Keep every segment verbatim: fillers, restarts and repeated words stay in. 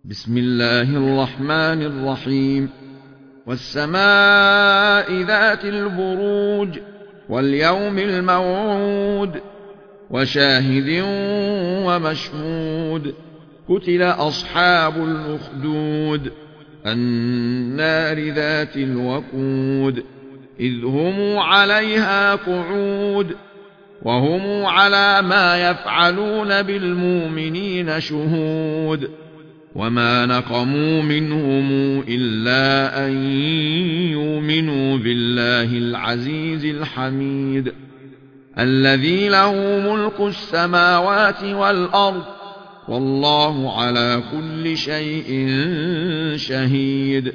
بسم الله الرحمن الرحيم والسماء ذات البروج واليوم الموعود وشاهد ومشهود قتل أصحاب الأخدود النار ذات الوقود إذ هم عليها قعود وهم على ما يفعلون بالمؤمنين شهود وما نقموا منهم إلا أن يؤمنوا بالله العزيز الحميد الذي له ملك السماوات والأرض والله على كل شيء شهيد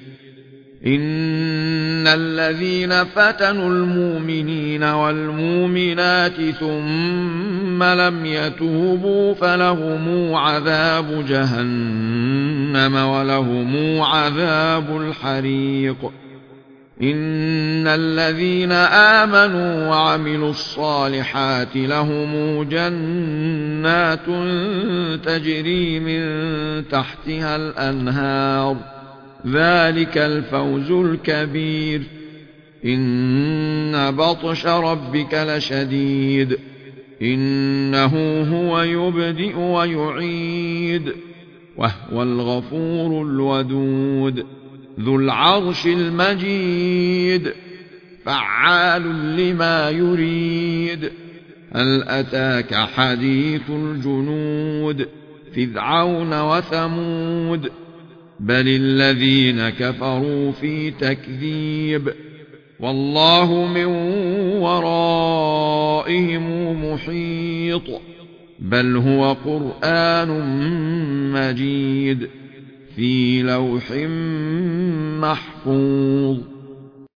إن الذين فتنوا المؤمنين والمؤمنات ثم لم يتوبوا فلهم عذاب جهنم ولهم عذاب الحريق إن الذين آمنوا وعملوا الصالحات لهم جنات تجري من تحتها الأنهار ذلك الفوز الكبير إن بطش ربك لشديد إنه هو يبدئ ويعيد وهو الغفور الودود ذو العرش المجيد فعال لما يريد هل أتاك حديث الجنود فرعون وثمود بل الذين كفروا في تكذيب والله من ورائهم محيط بل هو قرآن مجيد في لوح محفوظ.